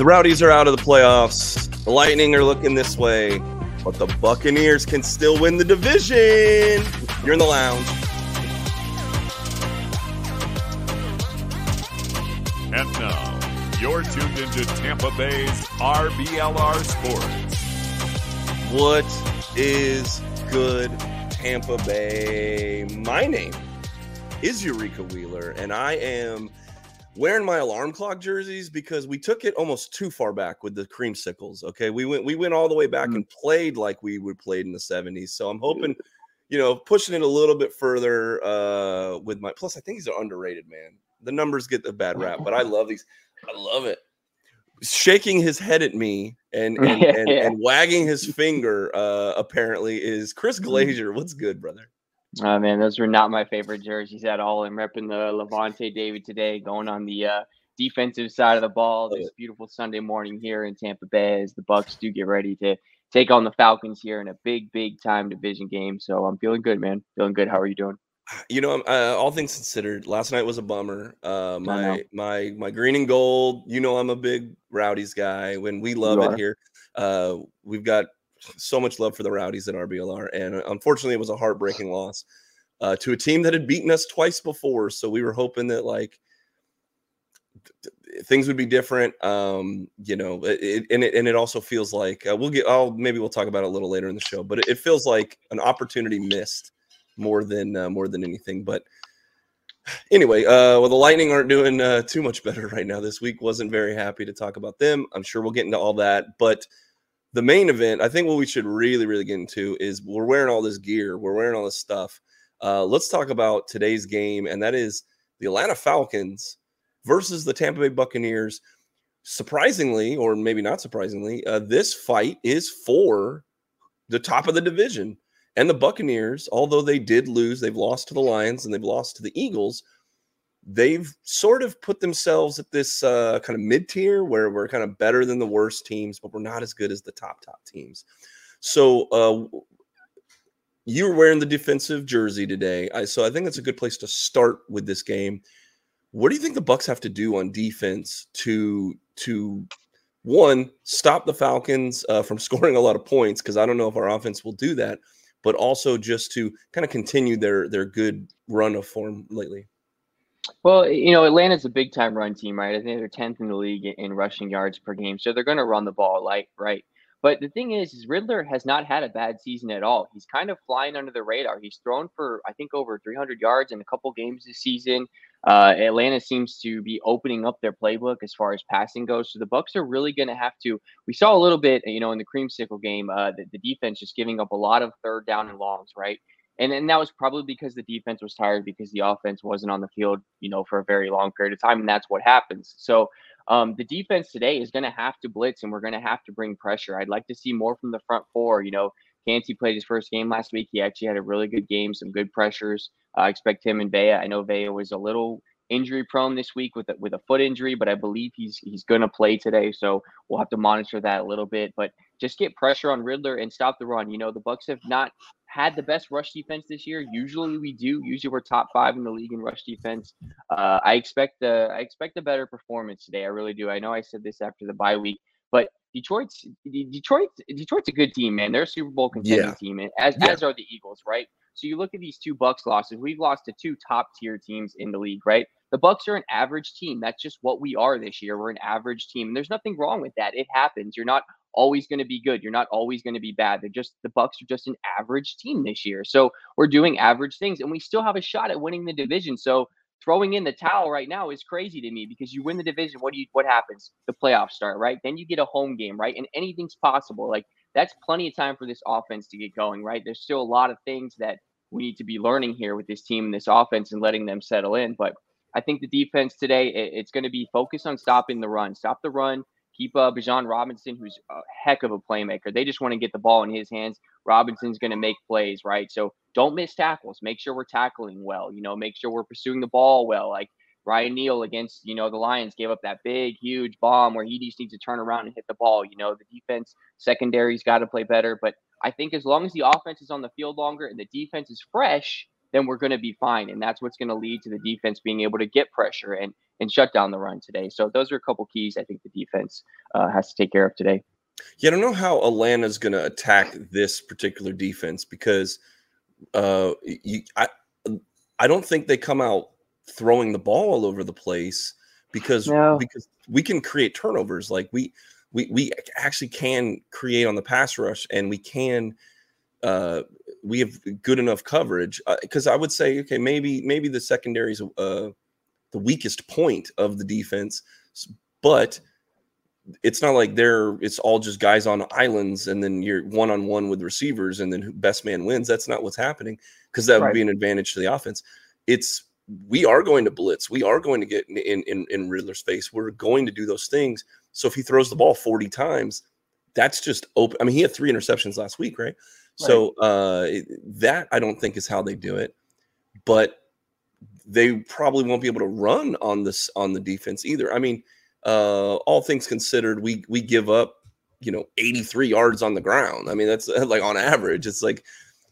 The Rowdies are out of the playoffs. The Lightning are looking this way, but the Buccaneers can still win the division. You're in the lounge. And now, you're tuned into Tampa Bay's RBLR Sports. What is good, Tampa Bay? My name is Eureka Wheeler, and I am wearing my alarm clock jerseys because we took it almost too far back with the creamsicles. Okay, we went all the way back and played like we would played in the 70s. So I'm hoping, pushing it a little bit further with my. Plus, I think he's an underrated man. The numbers get the bad rap, but I love these. I love it. Shaking his head at me and wagging his finger apparently is Chris Glazier. What's good, brother? Oh, man, those were not my favorite jerseys at all. I'm repping the Levante David today, going on the defensive side of the ball this beautiful Sunday morning here in Tampa Bay as the Bucs do get ready to take on the Falcons here in a big time division game. So I'm feeling good, man. Feeling good. How are you doing? All things considered, last night was a bummer. My green and gold, I'm a big Rowdies guy. When we love it here, we've got so much love for the Rowdies at RBLR, and unfortunately, it was a heartbreaking loss to a team that had beaten us twice before. So we were hoping that things would be different. It also feels like maybe we'll talk about it a little later in the show, but it feels like an opportunity missed more than anything. But anyway, the Lightning aren't doing too much better right now. This week wasn't very happy to talk about them. I'm sure we'll get into all that, but the main event, I think what we should really, really get into is we're wearing all this gear. We're wearing all this stuff. Let's talk about today's game, and that is the Atlanta Falcons versus the Tampa Bay Buccaneers. Surprisingly, or maybe not surprisingly, this fight is for the top of the division. And the Buccaneers, although they did lose, they've lost to the Lions and they've lost to the Eagles, they've sort of put themselves at this kind of mid-tier where we're kind of better than the worst teams, but we're not as good as the top teams. So you were wearing the defensive jersey today. So I think that's a good place to start with this game. What do you think the Bucs have to do on defense to one, stop the Falcons from scoring a lot of points? Because I don't know if our offense will do that, but also just to kind of continue their good run of form lately. Well, Atlanta's a big-time run team, right? I think they're 10th in the league in rushing yards per game, so they're going to run the ball, right? But the thing is Riddler has not had a bad season at all. He's kind of flying under the radar. He's thrown for, I think, over 300 yards in a couple games this season. Atlanta seems to be opening up their playbook as far as passing goes. So the Bucs are really going to have to. We saw a little bit, in the creamsicle game, the defense just giving up a lot of third down and longs, right? And that was probably because the defense was tired because the offense wasn't on the field, for a very long period of time. And that's what happens. So the defense today is going to have to blitz and we're going to have to bring pressure. I'd like to see more from the front four. Canty played his first game last week. He actually had a really good game, some good pressures. I expect him and Vea. I know Vea was a little injury prone this week with a foot injury, but I believe he's going to play today. So we'll have to monitor that a little bit, but just get pressure on Riddler and stop the run. The Bucs have not had the best rush defense this year. Usually we do. Usually we're top 5 in the league in rush defense. I expect a better performance today. I really do. I know I said this after the bye week, but Detroit's a good team, man. They're a Super Bowl contending team, and as are the Eagles, right? So you look at these two Bucs losses. We've lost to 2 top-tier teams in the league, right? The Bucs are an average team. That's just what we are this year. We're an average team. And there's nothing wrong with that. It happens. You're not always going to be good. You're not always going to be bad. The Bucs are just an average team this year. So we're doing average things, and we still have a shot at winning the division. So throwing in the towel right now is crazy to me because you win the division. What happens? The playoffs start, right? Then you get a home game, right? And anything's possible. That's plenty of time for this offense to get going, right? There's still a lot of things that we need to be learning here with this team and this offense and letting them settle in. But I think the defense today, it's going to be focused on stopping the run. Stop the run. Keep Bijan Robinson, who's a heck of a playmaker. They just want to get the ball in his hands. Robinson's going to make plays, right? So don't miss tackles. Make sure we're tackling well. Make sure we're pursuing the ball well. Like Ryan Neal against, the Lions gave up that big, huge bomb where he just needs to turn around and hit the ball. The defense secondary's got to play better. But I think as long as the offense is on the field longer and the defense is fresh, then we're going to be fine. And that's what's going to lead to the defense being able to get pressure and shut down the run today. So those are a couple keys I think the defense has to take care of today. Yeah, I don't know how Atlanta's going to attack this particular defense because I don't think they come out throwing the ball all over the place because we can create turnovers. Like we actually can create on the pass rush, and we have good enough coverage. Because I would say, okay, maybe the secondary is the weakest point of the defense, but it's not like it's all just guys on islands and then you're one-on-one with receivers and then best man wins. That's not what's happening, because that would be an advantage to the offense. We are going to blitz. We are going to get in Riddler's face. We're going to do those things. So if he throws the ball 40 times, that's just open. I mean, he had 3 interceptions last week, right? So that I don't think is how they do it. But they probably won't be able to run on the defense either. I mean, all things considered, we give up, 83 yards on the ground. I mean, that's like on average. It's like,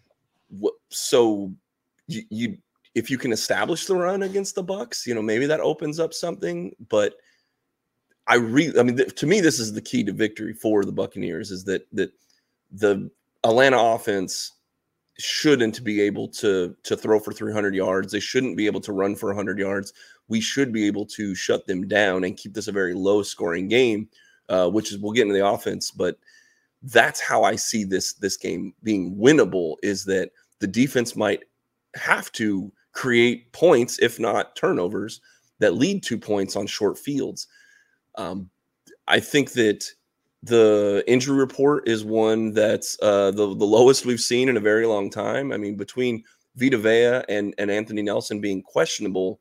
so you if you can establish the run against the Bucs, maybe that opens up something. But to me, this is the key to victory for the Buccaneers, is that the Atlanta offense shouldn't be able to throw for 300 yards. They shouldn't be able to run for 100 yards. We should be able to shut them down and keep this a very low scoring game, which is, we'll get into the offense, but that's how I see this game being winnable, is that the defense might have to create points, if not turnovers, that lead to points on short fields. I think that the injury report is one that's the lowest we've seen in a very long time. I mean, between Vita Vea and Anthony Nelson being questionable,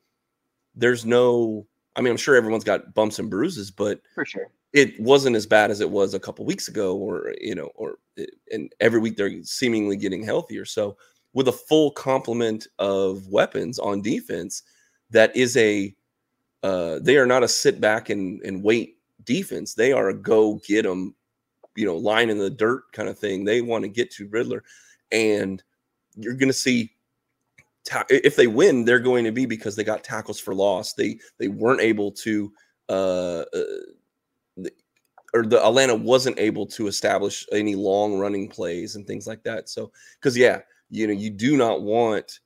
I'm sure everyone's got bumps and bruises, but for sure it wasn't as bad as it was a couple weeks ago, and every week they're seemingly getting healthier. So with a full complement of weapons on defense, that is they are not a sit back and wait defense. They are a go get them, line in the dirt kind of thing. They want to get to Riddler, and you're going to see if they win, they're going to be because they got tackles for loss. They weren't able to, or the Atlanta wasn't able to establish any long running plays and things like that. So, because you do not want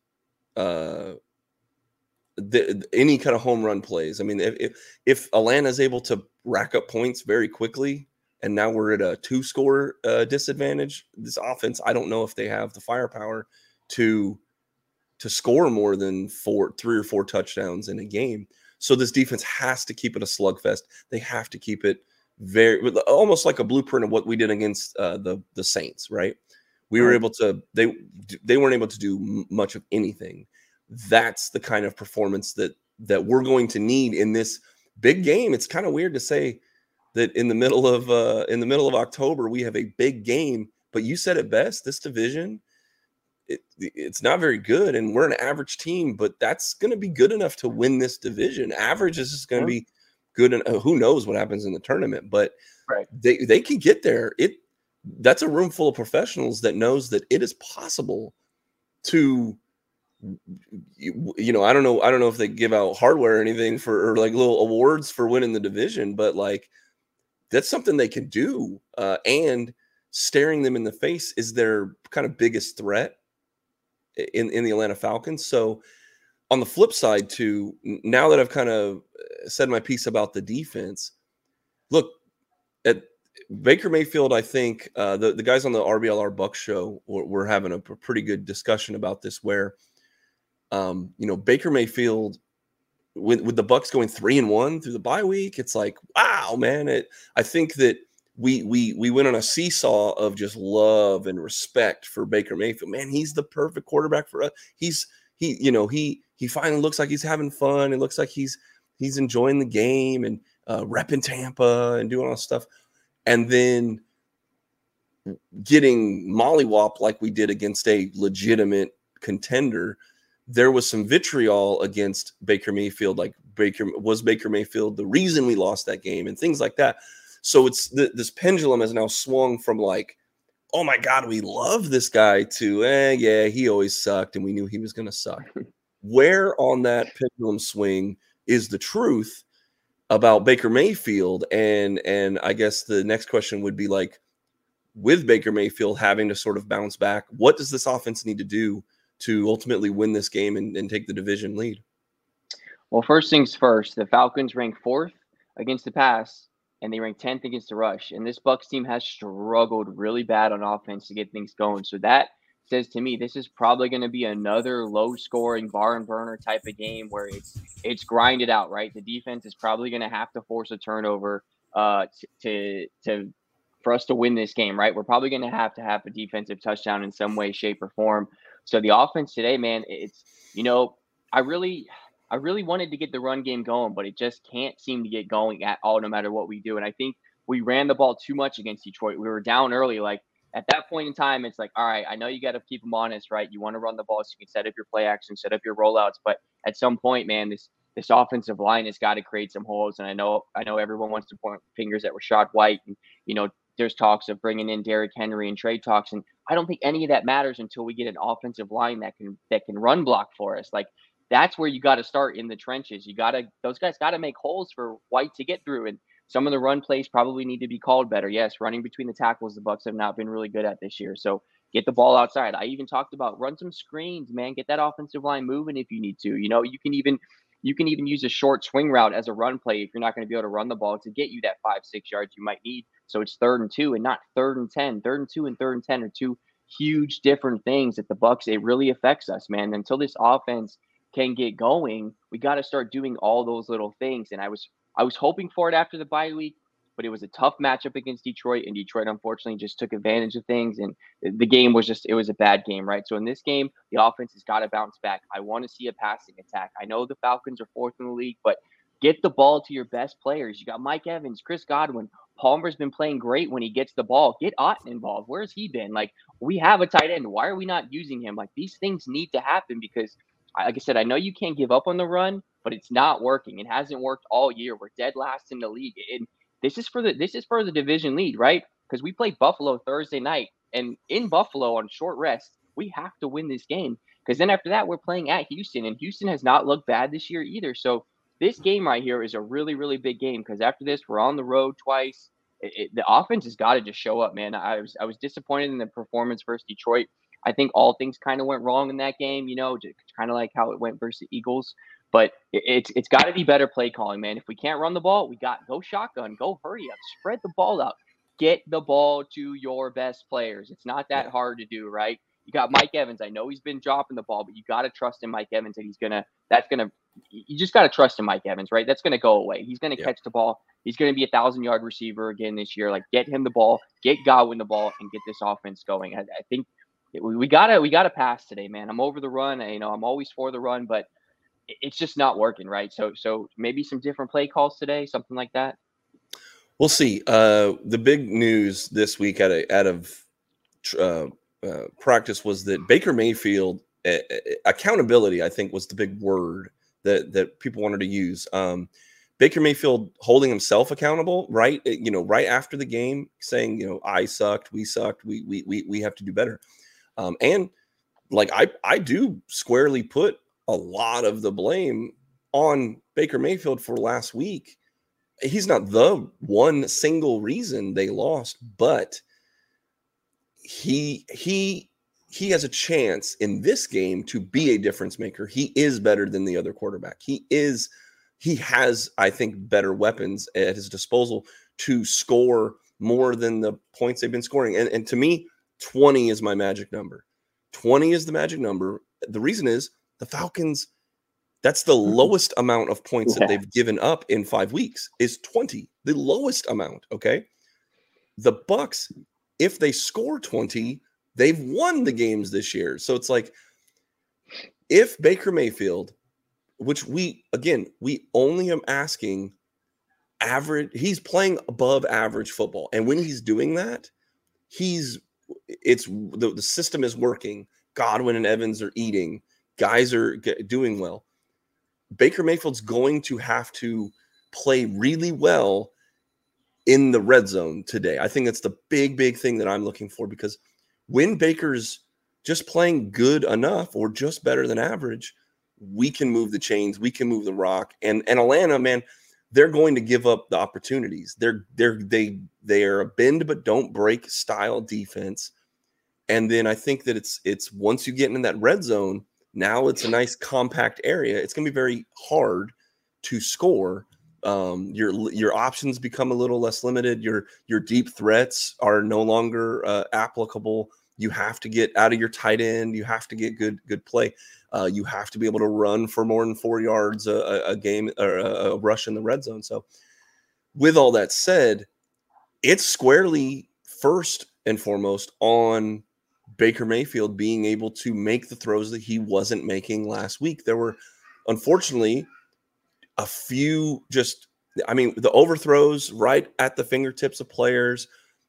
any kind of home run plays. I mean, if Atlanta is able to rack up points very quickly, and now we're at a 2-score disadvantage, this offense, I don't know if they have the firepower to score more than 3 or 4 touchdowns in a game. So this defense has to keep it a slugfest. They have to keep it almost like a blueprint of what we did against the Saints, right? We were able to, they weren't able to do much of anything. That's the kind of performance that we're going to need in this big game. It's kind of weird to say that in the middle of October we have a big game, but you said it best. This division, it's not very good, and we're an average team, but that's going to be good enough to win this division. Average is just going to be good, and who knows what happens in the tournament, but they can get there. That's a room full of professionals that knows that it is possible to, I don't know if they give out hardware or anything or like little awards for winning the division, but like that's something they can do. And staring them in the face is their kind of biggest threat in the Atlanta Falcons. So on the flip side too, now that I've kind of said my piece about the defense, look at Baker Mayfield. I think the guys on the RBLR Bucks show were having a pretty good discussion about this, where Baker Mayfield with the Bucks going 3-1 through the bye week, it's like, wow, man. I think that we went on a seesaw of just love and respect for Baker Mayfield. Man, he's the perfect quarterback for us. He finally looks like he's having fun. It looks like he's enjoying the game and repping Tampa and doing all this stuff. And then getting mollywopped like we did against a legitimate contender, there was some vitriol against Baker Mayfield. Like Baker Mayfield the reason we lost that game and things like that. So it's this pendulum has now swung from like, oh my God, we love this guy, to, yeah, he always sucked and we knew he was going to suck. Where on that pendulum swing is the truth about Baker Mayfield? And I guess the next question would be, like, with Baker Mayfield having to sort of bounce back, what does this offense need to do to ultimately win this game and take the division lead? Well, first things first, the Falcons rank 4th against the pass, and they rank 10th against the rush. And this Bucs team has struggled really bad on offense to get things going. So that says to me this is probably going to be another low-scoring barn burner type of game where it's grinded out, right? The defense is probably going to have to force a turnover to for us to win this game, right? We're probably going to have a defensive touchdown in some way, shape, or form. So the offense today, man, it's, I really wanted to get the run game going, but it just can't seem to get going at all, no matter what we do. And I think we ran the ball too much against Detroit. We were down early. Like, at that point in time, it's like, all right, I know you got to keep them honest, right? You want to run the ball so you can set up your play action, set up your rollouts. But at some point, man, this offensive line has got to create some holes. And I know everyone wants to point fingers at Rachaad White, and there's talks of bringing in Derrick Henry and trade talks, and I don't think any of that matters until we get an offensive line that can run block for us. Like, that's where you got to start, in the trenches. Those guys got to make holes for White to get through, and some of the run plays probably need to be called better. Yes, running between the tackles, the Bucs have not been really good at this year. So get the ball outside. I even talked about run some screens, man. Get that offensive line moving if you need to. You can even use a short swing route as a run play if you're not going to be able to run the ball to get you that 5-6 yards you might need. So it's 3rd and 2 and not 3rd and 10. 3rd and 2 and 3rd and 10 are two huge different things that the Bucs, it really affects us, man. Until this offense can get going, we got to start doing all those little things. And I was hoping for it after the bye week, but it was a tough matchup against Detroit, and Detroit unfortunately just took advantage of things, and the game was it was a bad game, right? So in this game, the offense has got to bounce back. I want to see a passing attack. I know the Falcons are 4th in the league, but get the ball to your best players. You got Mike Evans, Chris Godwin. Palmer's been playing great when he gets the ball. Get Otton involved. Where's he been? Like, we have a tight end. Why are we not using him? Like, these things need to happen because, like I said, I know you can't give up on the run, but it's not working. It hasn't worked all year. We're dead last in the league. And this is for the division lead, right? Because we play Buffalo Thursday night, and in Buffalo on short rest, we have to win this game because then after that we're playing at Houston, and Houston has not looked bad this year either. So this game right here is a really, really big game because after this we're on the road twice. The offense has got to just show up, man. I was disappointed in the performance versus Detroit. I think all things kind of went wrong in that game, just kind of like how it went versus the Eagles. But it's got to be better play calling, man. If we can't run the ball, go shotgun, go hurry up, spread the ball out, get the ball to your best players. It's not that hard to do, right? You got Mike Evans. I know he's been dropping the ball, but you got to trust in Mike Evans that you just got to trust in Mike Evans, right? That's going to go away. He's going to catch the ball. He's going to be 1,000-yard receiver again this year. Like, get him the ball, get Godwin the ball, and get this offense going. I think we gotta pass today, man. I'm over the run. I'm always for the run, but it's just not working, right? So maybe some different play calls today, something like that. We'll see. The big news this week out of practice was that Baker Mayfield accountability, I think, was the big word that people wanted to use. Baker Mayfield holding himself accountable, right? Right after the game, saying, I sucked, we sucked, we have to do better. And like I do squarely put a lot of the blame on Baker Mayfield for last week. He's not the one single reason they lost, but he has a chance in this game to be a difference maker. He is better than the other quarterback. He has, I think, better weapons at his disposal to score more than the points they've been scoring. And to me, 20 is my magic number. 20 is the magic number. The reason is the Falcons, that's the lowest amount of points that they've given up in 5 weeks is 20, the lowest amount, okay? The Bucs, if they score 20, they've won the games this year. So it's like, if Baker Mayfield, which we only am asking average, he's playing above average football. And when he's doing that, the system is working. Godwin and Evans are eating. Guys are doing well. Baker Mayfield's going to have to play really well in the red zone today. I think that's the big thing that I'm looking for, because when Baker's just playing good enough or just better than average, we can move the chains, we can move the rock. And Atlanta, man, they're going to give up the opportunities. They are a bend but don't break style defense. And then I think that it's once you get in that red zone, now it's a nice compact area. It's going to be very hard to score. Your options become a little less limited. Your deep threats are no longer applicable. You have to get out of your tight end. You have to get good play. You have to be able to run for more than 4 yards a game or a rush in the red zone. So with all that said, it's squarely first and foremost on Baker Mayfield being able to make the throws that he wasn't making last week. There were, unfortunately, a few the overthrows right at the fingertips of players.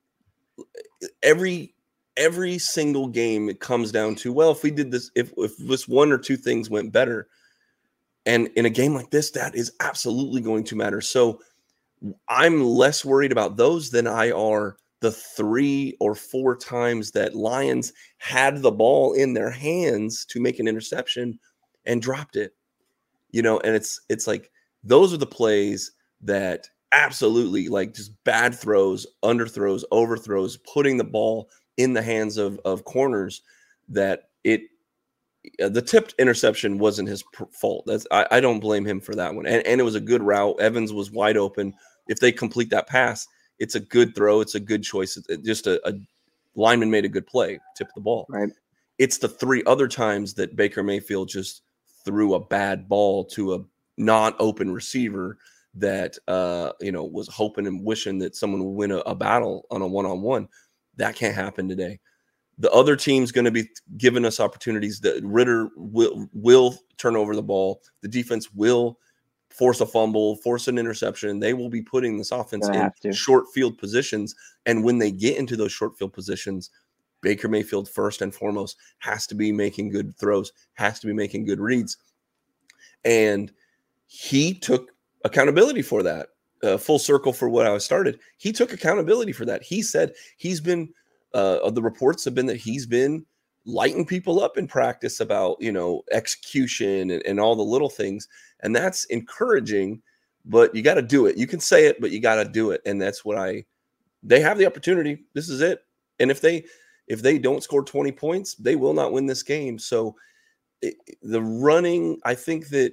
Every single game, it comes down to, well, if we did this, if this one or two things went better, and in a game like this, that is absolutely going to matter. So I'm less worried about those than I are the 3 or 4 times that Lions had the ball in their hands to make an interception and dropped it. And it's like, those are the plays that absolutely, like, just bad throws, underthrows, overthrows, putting the ball in the hands of corners, that the tipped interception wasn't his fault. I don't blame him for that one. And it was a good route. Evans was wide open. If they complete that pass, it's a good throw. It's a good choice. Just a lineman made a good play, tipped the ball. Right. It's the 3 other times that Baker Mayfield just threw a bad ball to a non-open receiver that was hoping and wishing that someone would win a battle on a one-on-one. That can't happen today. The other team's going to be giving us opportunities. That Ritter will turn over the ball. The defense will force a fumble, force an interception. They will be putting this offense in short field positions. And when they get into those short field positions, Baker Mayfield, first and foremost, has to be making good throws, has to be making good reads. And he took accountability for that. Full circle for what I started. He took accountability for that. He said he's been, the reports have been that he's been lighting people up in practice about, execution and all the little things. And that's encouraging, but you got to do it. You can say it, but you got to do it. And that's what they have the opportunity. This is it. And if they don't score 20 points, they will not win this game. So the running, I think that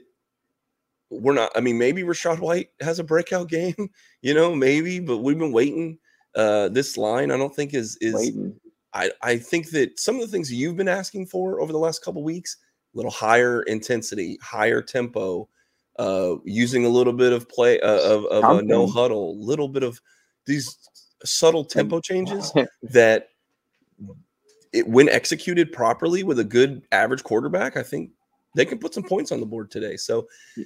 maybe Rachaad White has a breakout game, maybe, but we've been waiting. This line, I don't think is waiting. I think that some of the things you've been asking for over the last couple of weeks, a little higher intensity, higher tempo, using a little bit of play of a no huddle, little bit of these subtle tempo changes that when executed properly with a good average quarterback, I think they can put some points on the board today. So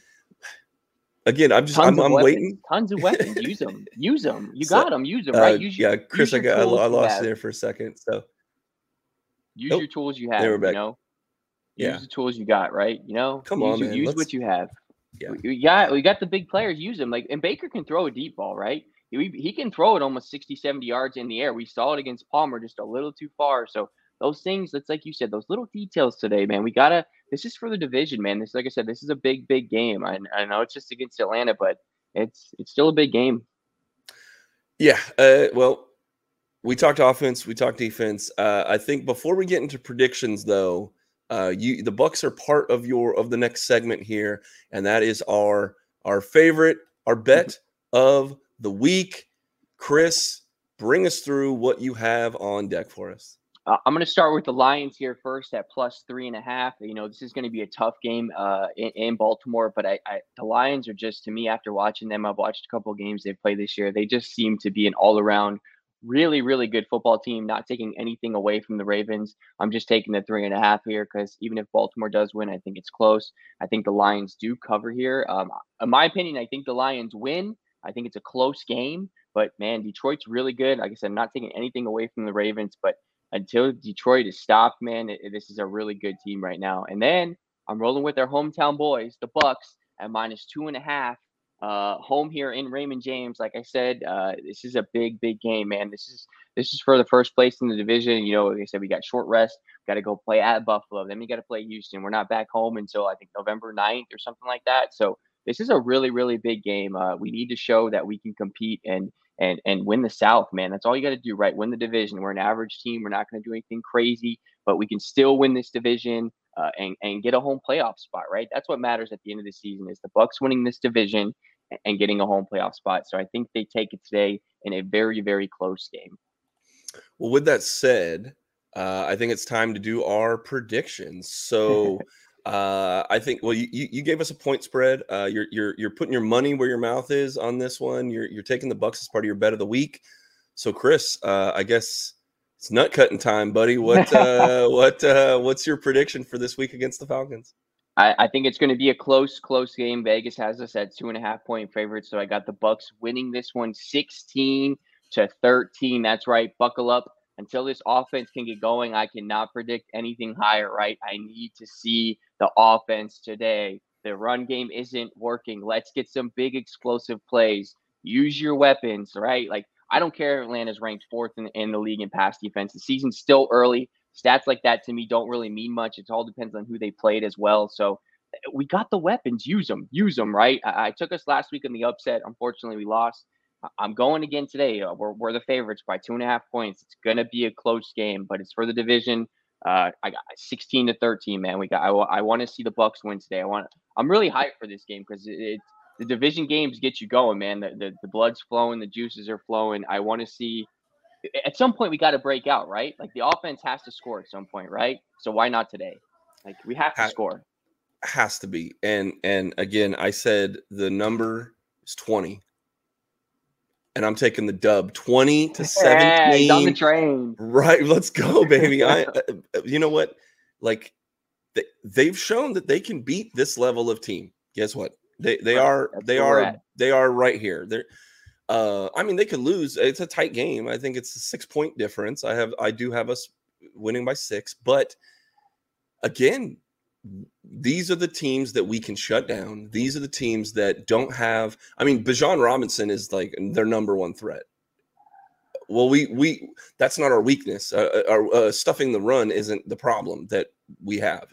again, I'm waiting. Tons of weapons. Use them. Use them. You got them. Use them. Right. Chris, I lost you there for a second. So use your tools you have. They were back. Use the tools you got. Right. Come on, man. Use what you have. Yeah. We got the big players. Use them. And Baker can throw a deep ball. Right. He can throw it almost 60, 70 yards in the air. We saw it against Palmer, just a little too far. So those things, that's like you said, those little details today, man. This is for the division, man. This, like I said, this is a big game. I know it's just against Atlanta, but it's still a big game. Yeah. Well, we talked offense, we talked defense. I think before we get into predictions, though, the Bucks are part of the next segment here, and that is our bet of the week. Chris, bring us through what you have on deck for us. I'm going to start with the Lions here first at +3.5. This is going to be a tough game in Baltimore, but the Lions are just, to me, after watching them, I've watched a couple of games they've played this year. They just seem to be an all-around, really, really good football team, not taking anything away from the Ravens. I'm just taking the 3.5 here because even if Baltimore does win, I think it's close. I think the Lions do cover here. In my opinion, I think the Lions win. I think it's a close game, but man, Detroit's really good. Like I said, I'm not taking anything away from the Ravens, but until Detroit is stopped, man, this is a really good team right now. And then I'm rolling with their hometown boys, the Bucks, at -2.5. home here in Raymond James. Like I said, this is a big, big game, man. This is for the first place in the division. You know, like I said, we got short rest. Got to go play at Buffalo. Then we got to play Houston. We're not back home until I think November 9th or something like that. So this is a really, really big game. We need to show that we can compete and win the South, man. That's all you got to do, right? Win the division. We're an average team. We're not going to do anything crazy, but we can still win this division and get a home playoff spot, right? That's what matters at the end of the season is the Bucks winning this division and getting a home playoff spot. So I think they take it today in a very, very close game. Well, with that said, I think it's time to do our predictions. So I think, well, you gave us a point spread. You're putting your money where your mouth is on this one. You're taking the Bucks as part of your bet of the week. So Chris, I guess it's nut cutting time, buddy. What's your prediction for this week against the Falcons? I think it's going to be a close game. Vegas has us at 2.5-point favorites. So I got the Bucks winning this one 16-13. That's right. Buckle up. Until this offense can get going, I cannot predict anything higher, right? I need to see the offense today. The run game isn't working. Let's get some big explosive plays. Use your weapons, right? Like, I don't care if Atlanta's ranked 4th in the league in pass defense. The season's still early. Stats like that to me don't really mean much. It all depends on who they played as well. So we got the weapons. Use them, right? I took us last week in the upset. Unfortunately, we lost. I'm going again today. We're the favorites by 2.5 points. It's going to be a close game, but it's for the division. I got 16-13, man. I want to see the Bucks win today. I'm really hyped for this game because the division games get you going, man. The blood's flowing, the juices are flowing. I want to see. At some point, we got to break out, right? Like the offense has to score at some point, right? So why not today? Like we have to score. Has to be. And again, I said the number is 20. And I'm taking the dub 20-17. Yeah, he's on the train. Right. Let's go, baby. You know what? Like they've shown that they can beat this level of team. Guess what? They are right here. They're I mean, they could lose. It's a tight game. I think it's a 6-point difference. I do have us winning by 6, but again, these are the teams that we can shut down. These are the teams that don't have. I mean, Bijan Robinson is like their number one threat. Well, we that's not our weakness. Our stuffing the run isn't the problem that we have.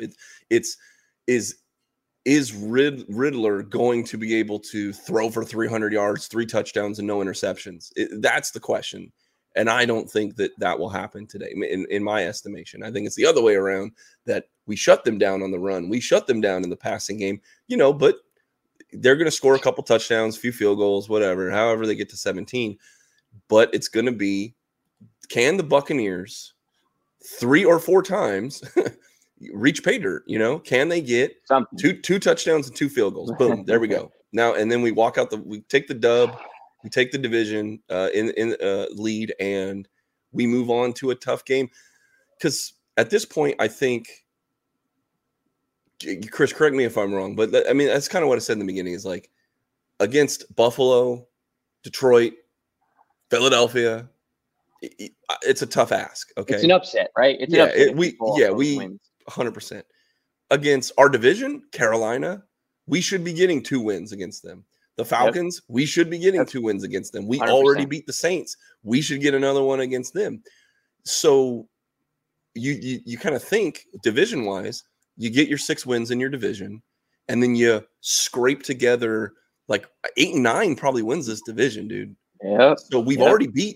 Is Riddler going to be able to throw for 300 yards, 3 touchdowns, and no interceptions? That's the question. And I don't think that will happen today, in my estimation. I think it's the other way around, that we shut them down on the run. We shut them down in the passing game, but they're going to score a couple touchdowns, few field goals, whatever, however they get to 17. But it's going to be, can the Buccaneers 3 or 4 times reach pay dirt? Can they get two touchdowns and 2 field goals? Boom, there we go. Now, and then we walk out we take the dub. We take the division in lead, and we move on to a tough game. Because at this point, I think, Chris, correct me if I'm wrong, but I mean, that's kind of what I said in the beginning, is like against Buffalo, Detroit, Philadelphia, it's a tough ask. Okay, it's an upset, right? It's an upset. We 100% against our division, Carolina. We should be getting 2 wins against them. The Falcons, we should be getting 2 wins against them. We 100%. Already beat the Saints. We should get another one against them. So you kind of think division-wise, you get your 6 wins in your division, and then you scrape together like 8 and 9 probably wins this division, dude. Yeah. So we already beat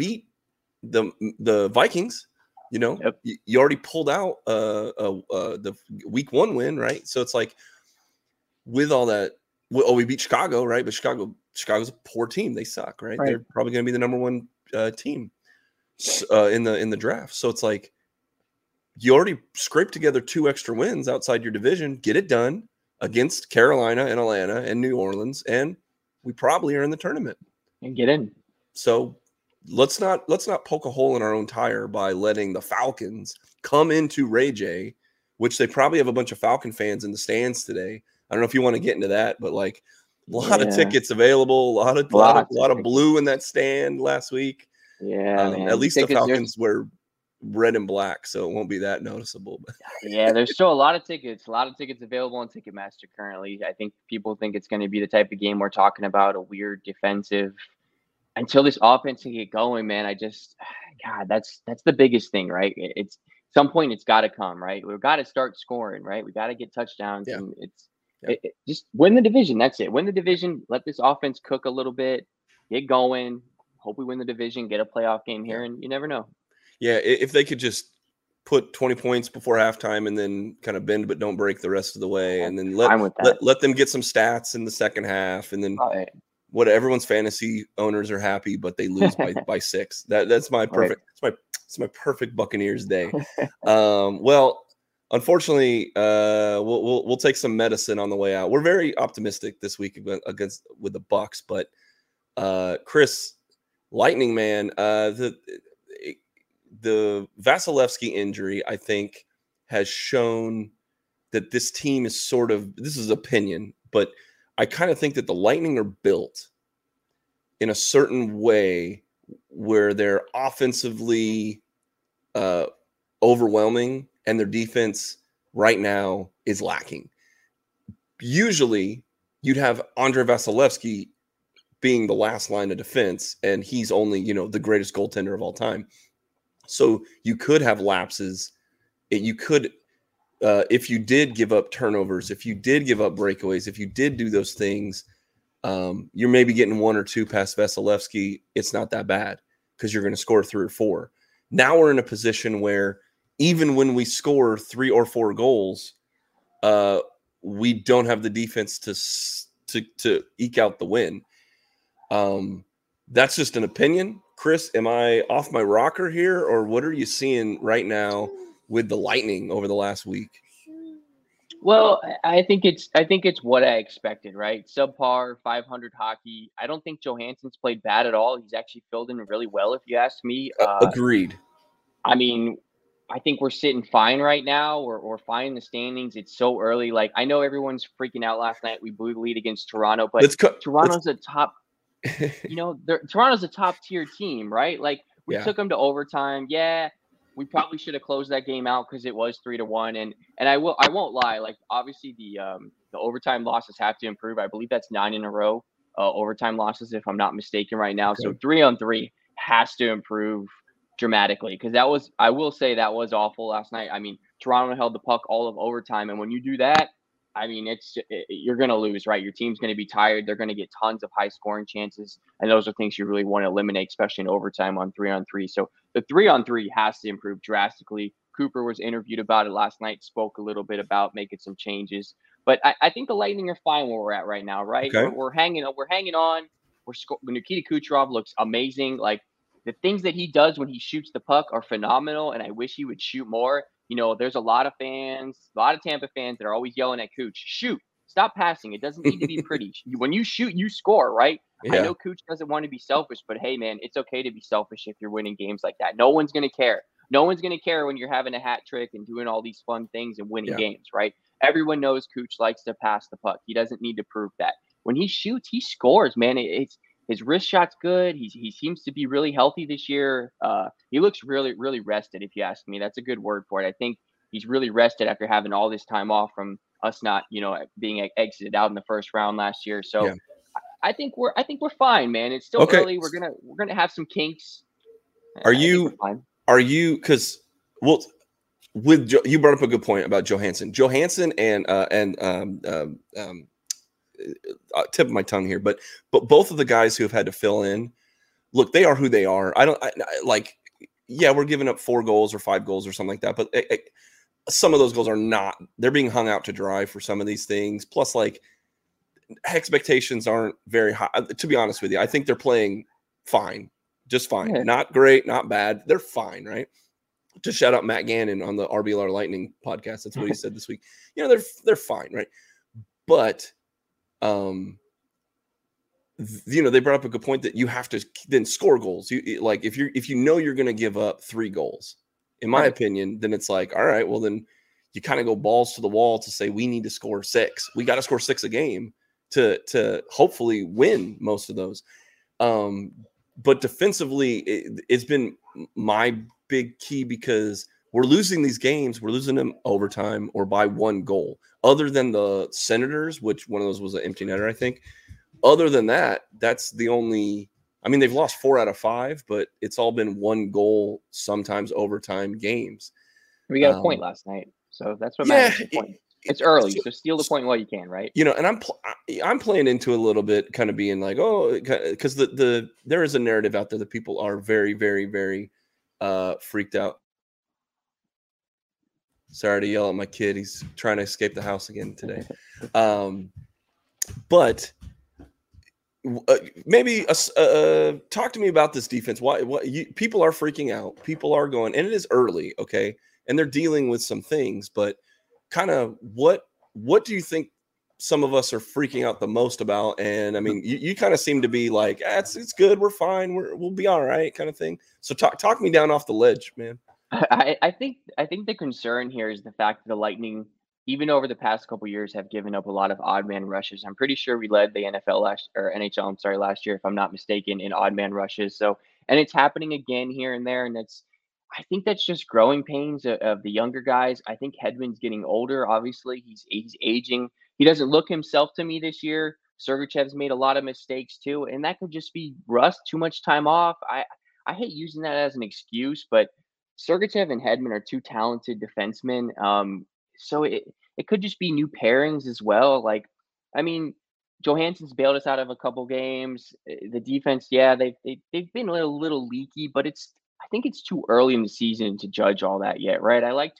the Vikings. You already pulled out the week 1 win, right? So it's like with all that. We beat Chicago, right? But Chicago's a poor team. They suck, right? They're probably going to be the number 1 team in the draft. So it's like you already scraped together 2 extra wins outside your division. Get it done against Carolina and Atlanta and New Orleans, and we probably are in the tournament and get in. So let's not poke a hole in our own tire by letting the Falcons come into Ray J, which they probably have a bunch of Falcon fans in the stands today. I don't know if you want to get into that, but like a lot of tickets available, a lot of blue in that stand last week. Yeah, at least the Falcons were red and black, so it won't be that noticeable. But Yeah, there's still a lot of tickets available on Ticketmaster currently. I think people think it's going to be the type of game we're talking about, a weird defensive. Until this offense can get going, man, God, that's the biggest thing, right? It's some point it's got to come, right? We've got to start scoring, right? We got to get touchdowns, and just win the division. That's it. Win the division. Let this offense cook a little bit, get going. Hope we win the division, get a playoff game here, and you never know. Yeah, if they could just put 20 points before halftime and then kind of bend but don't break the rest of the way, and then let them get some stats in the second half, and then what everyone's fantasy owners are happy, but they lose by 6. That's my perfect. It's my perfect Buccaneers day. Well, unfortunately, we'll take some medicine on the way out. We're very optimistic this week with the Bucs, but Chris, Lightning Man, the Vasilevsky injury, I think, has shown that this team is this is opinion, but I kind of think that the Lightning are built in a certain way where they're offensively overwhelming and their defense right now is lacking. Usually you'd have Andre Vasilevsky being the last line of defense, and he's only, the greatest goaltender of all time. So you could have lapses. You could, if you did give up turnovers, if you did give up breakaways, if you did do those things, you're maybe getting 1 or 2 past Vasilevsky. It's not that bad because you're going to score 3 or 4. Now we're in a position where even when we score 3 or 4 goals, we don't have the defense to eke out the win. That's just an opinion. Chris, am I off my rocker here, or what are you seeing right now with the Lightning over the last week? Well, I think it's what I expected, right? Subpar 500 hockey. I don't think Johansson's played bad at all. He's actually filled in really well, if you ask me. Agreed. I mean, I think we're sitting fine right now. We're fine in the standings. It's so early. Like, I know everyone's freaking out last night. We blew the lead against Toronto, but Toronto's a top. Toronto's a top tier team, right? Like, we took them to overtime. Yeah, we probably should have closed that game out because it was 3-1. And I won't lie. Like, obviously the overtime losses have to improve. I believe that's 9 in a row overtime losses, if I'm not mistaken, right now. Okay. So 3-on-3 has to improve dramatically, because I will say that was awful last night. I mean, Toronto held the puck all of overtime, and when you do that, I mean, you're going to lose, right? Your team's going to be tired. They're going to get tons of high scoring chances. And those are things you really want to eliminate, especially in overtime on 3-on-3. So the 3-on-3 has to improve drastically. Cooper was interviewed about it last night, spoke a little bit about making some changes. But I think the Lightning are fine where we're at right now, right? Okay. We're hanging on. Nikita Kucherov looks amazing. Like, the things that he does when he shoots the puck are phenomenal, and I wish he would shoot more. There's a lot of Tampa fans that are always yelling at Cooch, shoot, stop passing. It doesn't need to be pretty. When you shoot, you score, right? Yeah. I know Cooch doesn't want to be selfish, but hey, man, it's okay to be selfish if you're winning games like that. No one's going to care. No one's going to care when you're having a hat trick and doing all these fun things and winning games, right? Everyone knows Cooch likes to pass the puck. He doesn't need to prove that. When he shoots, he scores, man. His wrist shot's good. He seems to be really healthy this year. He looks really, really rested, if you ask me. That's a good word for it. I think he's really rested after having all this time off from us not, being exited out in the first round last year. So I think we're fine, man. It's still early. We're gonna have some kinks. You because you brought up a good point about Johansson and tip of my tongue here, but both of the guys who have had to fill in, look, they are who they are. We're giving up 4 goals or 5 goals or something like that, but some of those goals they're being hung out to dry for some of these things. Plus, like, expectations aren't very high, to be honest with you. I think they're playing fine, just fine. Yeah. Not great, not bad. They're fine, right? Just shout out Matt Gannon on the RBLR Lightning podcast. That's what he said this week. They're fine, right? But they brought up a good point that you have to then score goals. If you're going to give up 3 goals, in my opinion, then it's like, all right, well, then you kind of go balls to the wall to say we need to score 6. We got to score 6 a game to hopefully win most of those. But defensively, it's been my big key because we're losing these games. We're losing them overtime or by 1 goal. Other than the Senators, which one of those was an empty netter, I think. Other than that, that's the only. I mean, they've lost 4 out of 5, but it's all been 1 goal, sometimes overtime games. We got a point last night, so that's what matters. It's early, so steal the point while you can, right? And I'm playing into a little bit, kind of being like, oh, because there is a narrative out there that people are very, very, very freaked out. Sorry to yell at my kid; he's trying to escape the house again today. But maybe talk to me about this defense. Why people are freaking out? People are going, and it is early, okay, and they're dealing with some things, but kind of what do you think some of us are freaking out the most about? And I mean, you kind of seem to be like, it's good, we're fine, we'll be all right, kind of thing. So talk me down off the ledge, man. I think the concern here is the fact that the Lightning, even over the past couple years, have given up a lot of odd man rushes. I'm pretty sure we led the NHL last year, if I'm not mistaken, in odd man rushes. So, and it's happening again here and there, and I think that's just growing pains of the younger guys. I think Hedman's getting older. Obviously, he's aging. He doesn't look himself to me this year. Sergachev's made a lot of mistakes too, and that could just be rust, too much time off. I hate using that as an excuse, but Sergachev and Hedman are 2 talented defensemen. So it could just be new pairings as well. Like, I mean, Johansson's bailed us out of a couple games. The defense, yeah, they've been a little leaky, but I think it's too early in the season to judge all that yet, right? I like to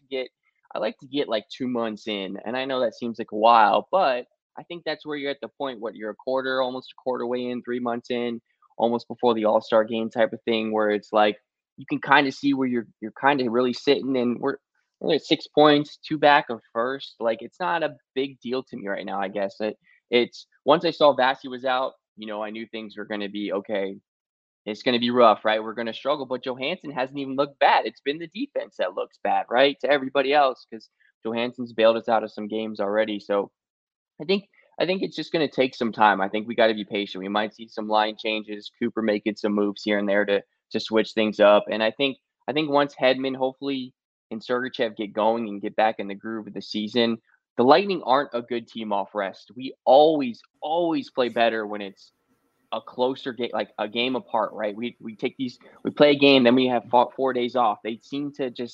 get like 2 months in, and I know that seems like a while, but I think that's where you're at the point. You're almost a quarter way in, 3 months in, almost before the All-Star game type of thing, where it's like you can kind of see where you're kind of really sitting, and we're at 6 points, 2 back of first. Like, it's not a big deal to me right now. I guess it's once I saw Vasi was out, I knew things were going to be okay. It's going to be rough, right? We're going to struggle, but Johansson hasn't even looked bad. It's been the defense that looks bad, right, to everybody else, because Johansson's bailed us out of some games already. So I think it's just going to take some time. I think we got to be patient. We might see some line changes, Cooper making some moves here and there to switch things up. And I think once Hedman, hopefully, and Sergachev get going and get back in the groove of the season, the Lightning aren't a good team off rest. We always play better when it's a closer game, like a game apart, right? We play a game, then we have 4 days off. It seems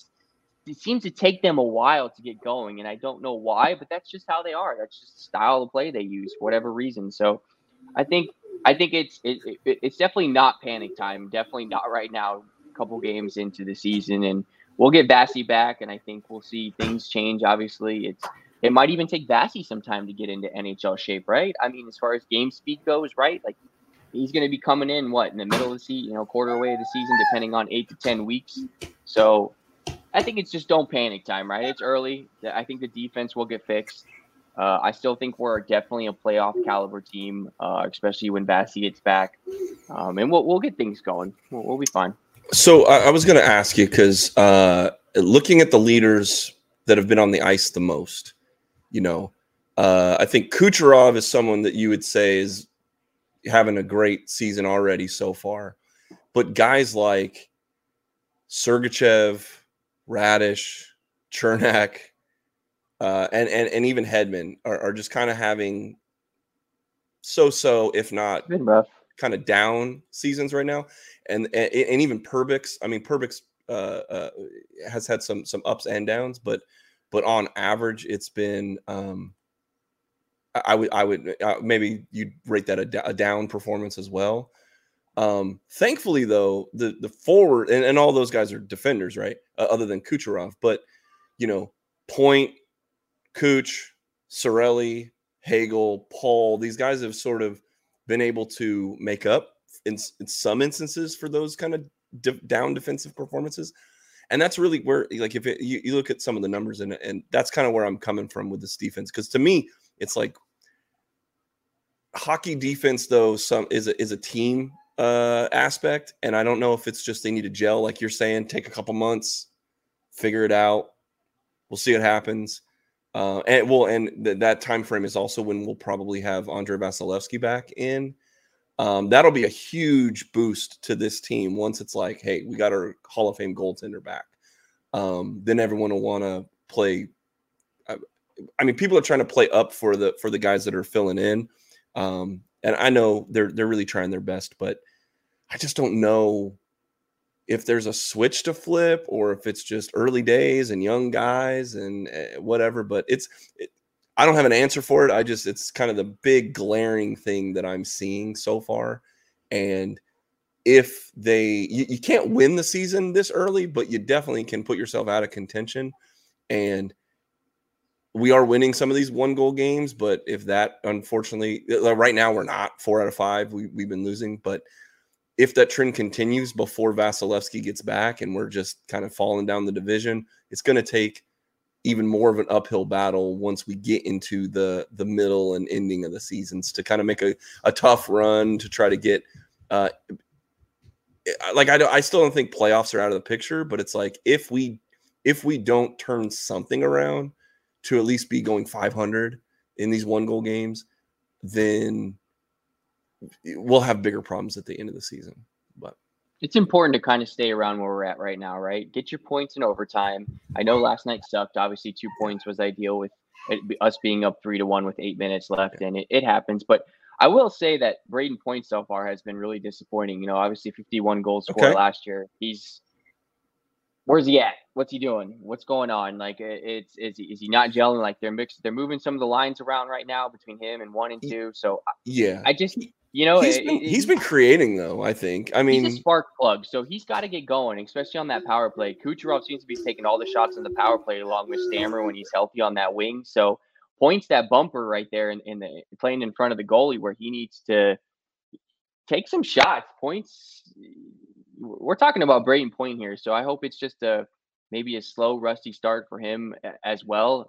to take them a while to get going, and I don't know why, but that's just how they are. That's just the style of play they use for whatever reason. So I think it's definitely not panic time. Definitely not right now. A couple games into the season, and we'll get Vasi back, and I think we'll see things change. Obviously, it might even take Vasi some time to get into NHL shape, right? I mean, as far as game speed goes, right? Like, he's going to be coming in in the middle of the season, quarter way of the season, depending on 8 to 10 weeks. So I think it's just don't panic time, right? It's early. I think the defense will get fixed. I still think we're definitely a playoff caliber team, especially when Vasi gets back, and we'll get things going. We'll be fine. So I was going to ask you, because looking at the leaders that have been on the ice the most, I think Kucherov is someone that you would say is having a great season already so far. But guys like Sergachev, Radish, Chernak, and even Hedman are just kind of having so, if not kind of down seasons right now. And even Perbix. I mean, Perbix has had some ups and downs, but on average, it's been I would maybe you'd rate that a down performance as well. Thankfully, though, the forward and all those guys are defenders, right? Other than Kucherov, but Point, Kuch, Cirelli, Hagel, Paul, these guys have sort of been able to make up in some instances for those kind of down defensive performances. And that's really where, like, if you look at some of the numbers and that's kind of where I'm coming from with this defense. Because to me, it's like hockey defense, though, is a team aspect. And I don't know if it's just they need to gel, like you're saying, take a couple months, figure it out. We'll see what happens. And that time frame is also when we'll probably have Andrei Vasilevsky back in. That'll be a huge boost to this team once it's like, hey, we got our Hall of Fame goaltender back. Then everyone will want to play. I mean, people are trying to play up for the guys that are filling in, and I know they're really trying their best, but I just don't know if there's a switch to flip or if it's just early days and young guys and whatever. But I don't have an answer for it. It's kind of the big glaring thing that I'm seeing so far. And if you can't win the season this early, but you definitely can put yourself out of contention. And we are winning some of these 1-goal games, but if that, unfortunately, right now we're not 4 out of 5. We've been losing, but if that trend continues before Vasilevsky gets back and we're just kind of falling down the division, it's going to take even more of an uphill battle once we get into the middle and ending of the seasons to kind of make a tough run to try to get I still don't think playoffs are out of the picture, but it's like if we don't turn something around to at least be going 500 in these 1-goal games, then we'll have bigger problems at the end of the season. But it's important to kind of stay around where we're at right now, right? Get your points in overtime. I know last night sucked. Obviously, 2 points was ideal with us being up 3-1 with 8 minutes left, and it happens. But I will say that Braden Point so far has been really disappointing. You know, obviously 51 goals scored last year. Where's he at? What's he doing? What's going on? Like, is he not gelling? Like they're moving some of the lines around right now between him and 1 and 2. So yeah, I just. You know, he's been creating though. I think. I mean, he's a spark plug, so he's got to get going, especially on that power play. Kucherov seems to be taking all the shots on the power play along with Stammer when he's healthy on that wing. So Point's that bumper right there in the playing in front of the goalie where he needs to take some shots. Point's. We're talking about Braden Point here, so I hope it's just maybe a slow, rusty start for him as well.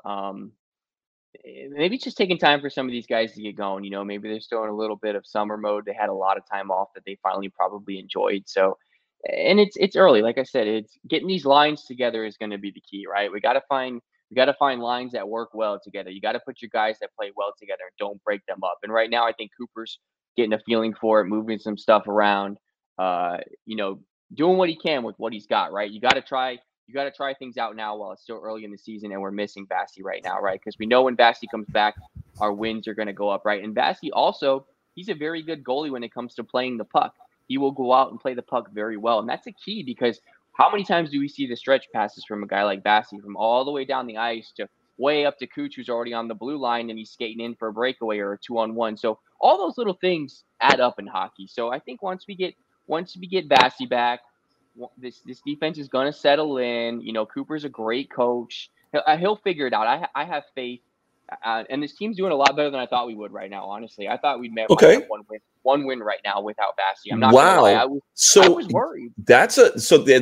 Maybe it's just taking time for some of these guys to get going. You know, maybe they're still in a little bit of summer mode. They had a lot of time off that they finally probably enjoyed. So, and it's early. Like I said, it's getting these lines together is going to be the key, right? We got to find lines that work well together. You got to put your guys that play well together and don't break them up. And right now, I think Cooper's getting a feeling for it, moving some stuff around. You know, doing what he can with what he's got. Right? You got to try things out now while it's still early in the season and we're missing Bassey right now, right? Because we know when Bassey comes back, our wins are going to go up, right? And Bassey also, he's a very good goalie when it comes to playing the puck. He will go out and play the puck very well. And that's a key because how many times do we see the stretch passes from a guy like Bassey from all the way down the ice to way up to Cooch, who's already on the blue line and he's skating in for a breakaway or a 2-on-1. So all those little things add up in hockey. So I think once we get Bassey back, this defense is going to settle in. You know, Cooper's a great coach. He'll figure it out. I have faith. And this team's doing a lot better than I thought we would right now, honestly. I thought we'd have one win right now without Bassey. I'm not gonna lie. I was worried. That's a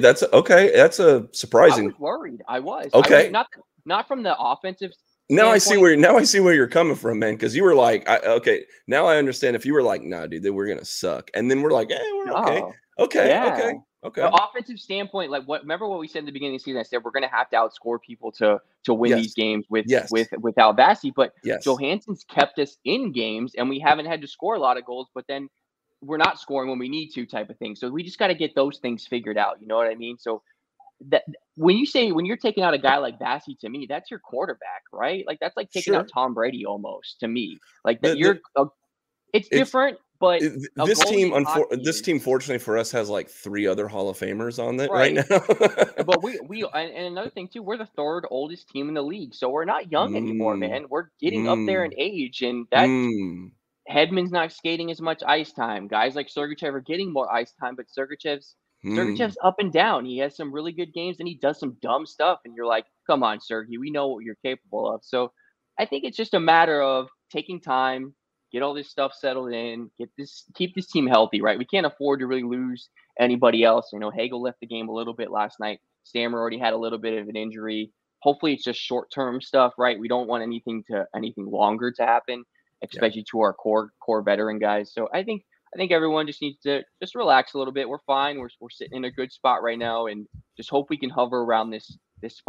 surprising. I was worried. I was. Okay. Not from the offensive Now I see where you're coming from, man. Because you were like, okay, now I understand. If you were like, nah, dude, we're gonna suck, and then we're like, we're okay. Okay. The offensive standpoint, remember what we said at the beginning of the season? I said we're going to have to outscore people to win these games without Bassey. But Johansson's kept us in games, and we haven't had to score a lot of goals. But then we're not scoring when we need to, type of thing. So we just got to get those things figured out. You know what I mean? So that when you're taking out a guy like Bassey, to me, that's your quarterback, right? Like that's like taking out Tom Brady almost to me. Like it's different. But this team, fortunately for us, has like 3 other Hall of Famers on it right now. But and another thing too, we're the 3rd oldest team in the league, so we're not young anymore, man. We're getting up there in age, and that Hedman's not skating as much ice time. Guys like Sergachev are getting more ice time, but Sergachev's up and down. He has some really good games, and he does some dumb stuff, and you're like, come on, Sergey, we know what you're capable of. So I think it's just a matter of taking time. Get all this stuff settled in, keep this team healthy, right? We can't afford to really lose anybody else. You know, Hagel left the game a little bit last night. Stammer already had a little bit of an injury. Hopefully it's just short-term stuff, right? We don't want anything longer to happen, especially to our core veteran guys. So I think everyone just needs to just relax a little bit. We're fine. We're sitting in a good spot right now, and just hope we can hover around this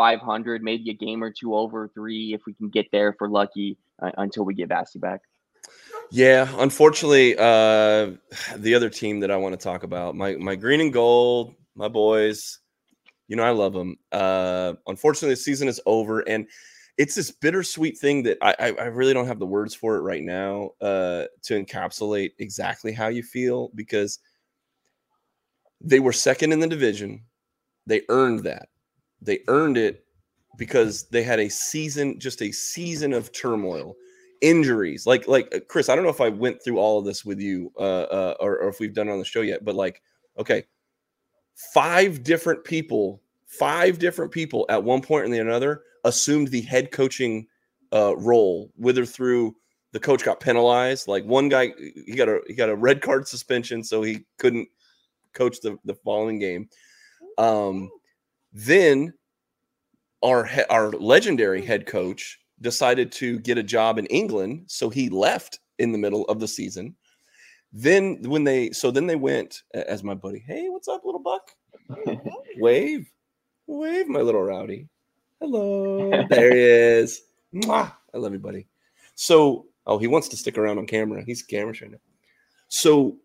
500, maybe a game or 2 over 3 if we can get there for lucky until we get Bassey back. Yeah, unfortunately, the other team that I want to talk about, my green and gold, my boys, I love them. Unfortunately, the season is over, and it's this bittersweet thing that I really don't have the words for it right now to encapsulate exactly how you feel, because they were second in the division. They earned that. They earned it because they had a season of turmoil, injuries. Like Chris, I don't know if I went through all of this with you or if we've done it on the show yet, but okay, five different people at one point or the another assumed the head coaching role, whether through the coach got penalized. Like one guy, he got a red card suspension, so he couldn't coach the following game. Then our legendary head coach decided to get a job in England, so he left in the middle of the season. Then they went, as my buddy, hey, what's up, little buck? Wave, my little rowdy. Hello, there he is. Mwah. I love you, buddy. So, he wants to stick around on camera. He's camera shy now. So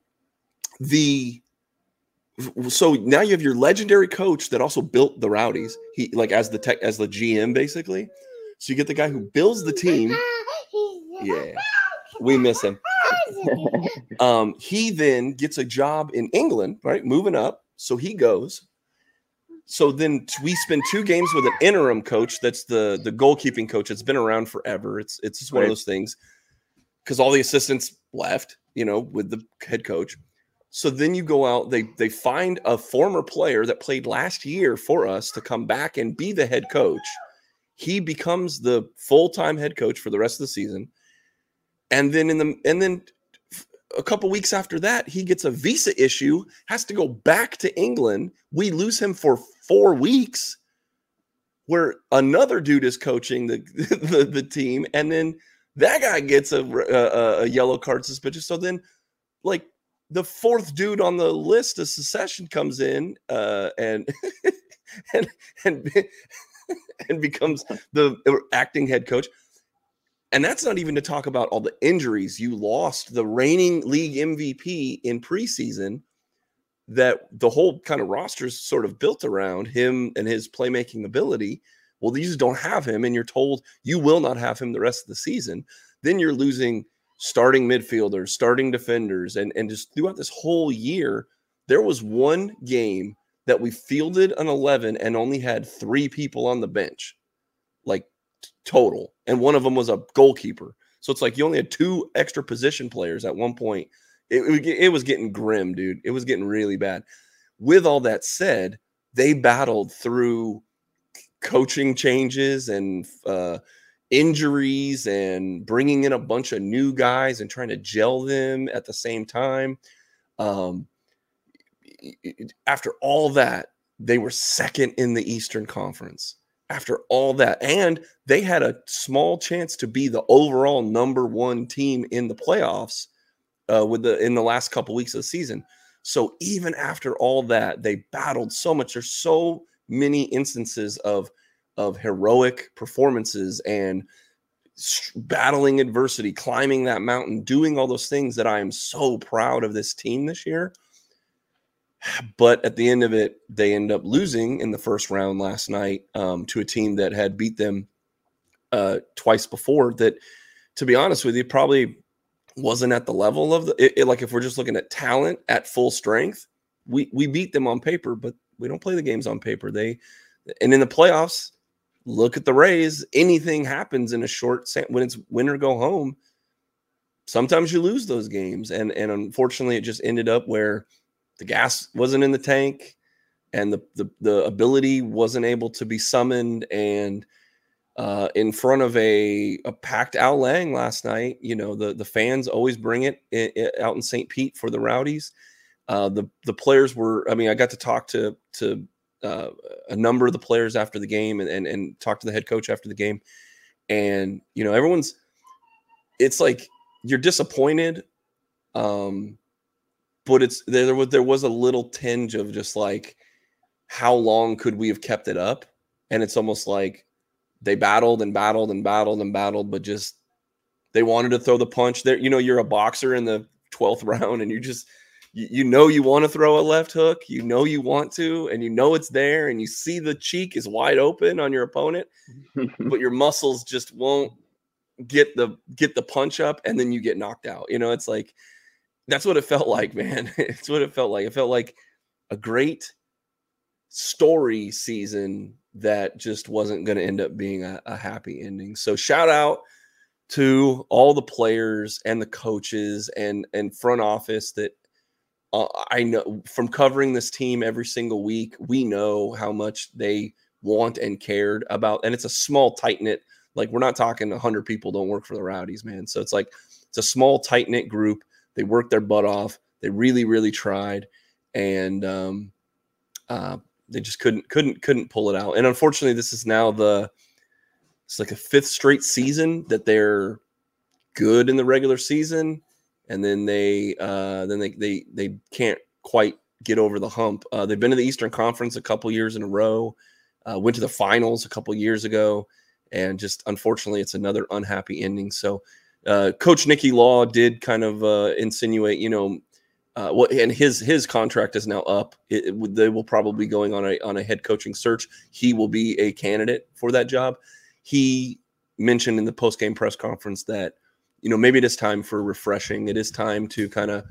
now you have your legendary coach that also built the Rowdies. He as the GM basically. So you get the guy who builds the team. Yeah, we miss him. He then gets a job in England, right? Moving up. So he goes. So then we spend 2 games with an interim coach. That's the goalkeeping coach. It's been around forever. It's just one of those things, because all the assistants left, with the head coach. So then you go out, they find a former player that played last year for us to come back and be the head coach. He becomes the full-time head coach for the rest of the season. And then a couple weeks after that, he gets a visa issue, has to go back to England. We lose him for 4 weeks, where another dude is coaching the team, and then that guy gets a yellow card suspension. So then, the 4th dude on the list of succession comes in and becomes the acting head coach. And that's not even to talk about all the injuries. You lost the reigning league MVP in preseason, that the whole kind of roster is sort of built around him and his playmaking ability. Well, you just don't have him, and you're told you will not have him the rest of the season. Then you're losing starting midfielders, starting defenders, and just throughout this whole year, there was one game that we fielded an 11 and only had 3 people on the bench, total. And one of them was a goalkeeper. So it's you only had 2 extra position players at one point. It was getting grim, dude. It was getting really bad. With all that said, they battled through coaching changes and injuries and bringing in a bunch of new guys and trying to gel them at the same time. After all that, they were second in the Eastern Conference. After all that, and they had a small chance to be the overall number 1 team in the playoffs in the last couple weeks of the season. So even after all that, they battled so much. There's so many instances of heroic performances and battling adversity, climbing that mountain, doing all those things that I am so proud of this team this year. But at the end of it, they end up losing in the first round last night to a team that had beat them twice before. That, to be honest with you, probably wasn't at the level of if we're just looking at talent at full strength, we beat them on paper, but we don't play the games on paper. And in the playoffs, look at the Rays. Anything happens in a short when it's win or go home. Sometimes you lose those games, and unfortunately, it just ended up where the gas wasn't in the tank, and the ability wasn't able to be summoned. And in front of a packed Al Lang last night, the fans always bring it out in St. Pete for the Rowdies. The players were. I mean, I got to talk to a number of the players after the game, and talk to the head coach after the game, and everyone's. It's you're disappointed. But there was a little tinge of just how long could we have kept it up? And it's almost like they battled and battled and battled and battled, but just They wanted to throw the punch there. You're a boxer in the 12th round and you want to throw a left hook. You want to, and it's there, and you see the cheek is wide open on your opponent, but your muscles just won't get the punch up, and then you get knocked out. It's like, that's what it felt like, man. It's what it felt like. It felt like a great story season that just wasn't going to end up being a happy ending. So shout out to all the players and the coaches and front office that I know from covering this team every single week. We know how much they want and cared about, and it's a small, tight-knit, like, we're not talking 100 people don't work for the Rowdies, man. So it's like, it's a small, tight-knit group. They worked their butt off. They really, really tried, and they just couldn't pull it out. And unfortunately, this is now it's like a 5th straight season that they're good in the regular season, and then they can't quite get over the hump. They've been to the Eastern Conference a couple years in a row, went to the finals a couple years ago, and just unfortunately, it's another unhappy ending. So, Coach Nicky Law did kind of insinuate, and his contract is now up. They will probably be going on a head coaching search. He will be a candidate for that job. He mentioned in the post-game press conference that, maybe it is time for refreshing. It is time to kind of,